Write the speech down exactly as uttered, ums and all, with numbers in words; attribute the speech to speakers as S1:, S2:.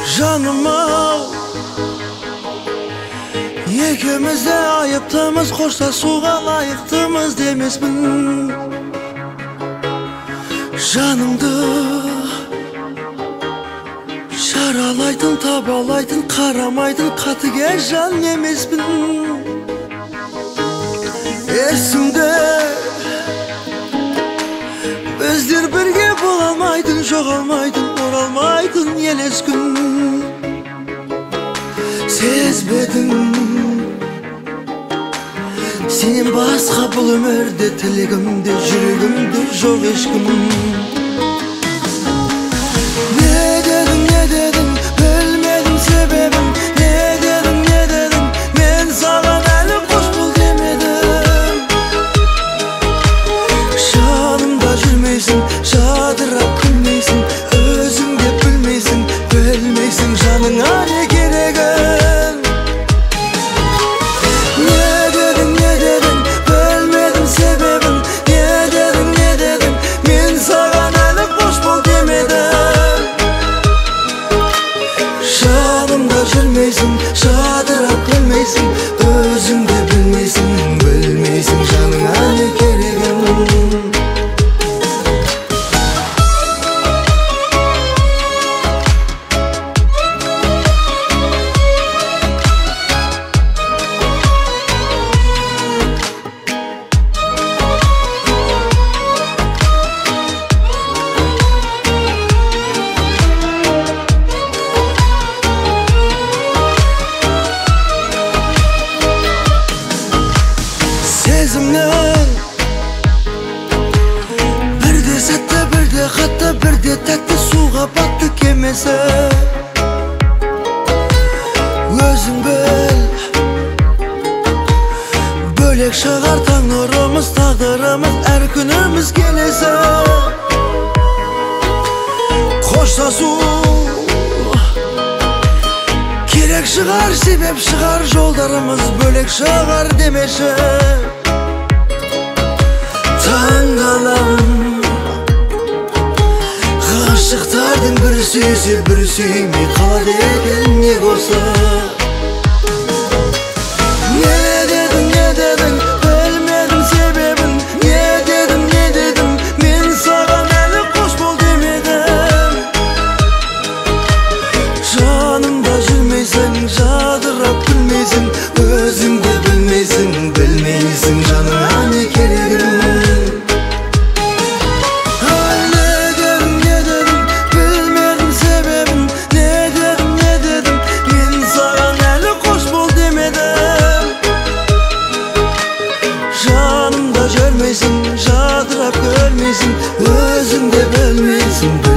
S1: Жаным-ау, екеуміз де айыптымыз, қоштасуға лайықтымыз демеспін. Жанымды жаралайтын, табалайтын, қарамайтын қатыге жан емеспін. Есіңде біздер бірге бола алмайтын, жоғалмайтын, оралмайтын елес күн. Сезбедің сен басқа бұл өмірде, тілегімде, жүрегімде жоқ ешкім. Не дедің, не дедің, білмедім себебін. Не дедің, не дедің, мен саған әлі қош бол демедім. Жанымда жүрмейсің, жадырап күлмейсің, өзің де білмейсің, білмейсің жаныңа не керегін. Не дедің, не дедің, білмедім себебін. Не дедің, не дедің, мен саған әлі қош бол демедім. Жанымда жүрмейсің, жадырап күлмейсің, өзің де білмейсің, білмейсің жаныңа не керегін. Сезімнің бірде сәтті, бірде қатты, бірде тәтті, суға батты кемесі. Өзің біл, бөлек шығар таң нұрымыз, тағдырымыз, әр күніміз келесі. Қоштасу керек шығар, себеп шығар, жолдарымыз бөлек шығар демеші. Таңғаламын ғашықтардың бір сүйсе бір сүймей қалады екен не осы. Не дедің, не дедің, білмедім себебін. Не дедің, не дедің, мен саған әлі қош бол демедім. Жанымда жүрмейсің, жадырап күлмейсің, өзің де білмейсің, білмейсің жаныңа не керегін. Жанымда жүрмейсің, жадырап көрмейсің, өзің де білмейсің.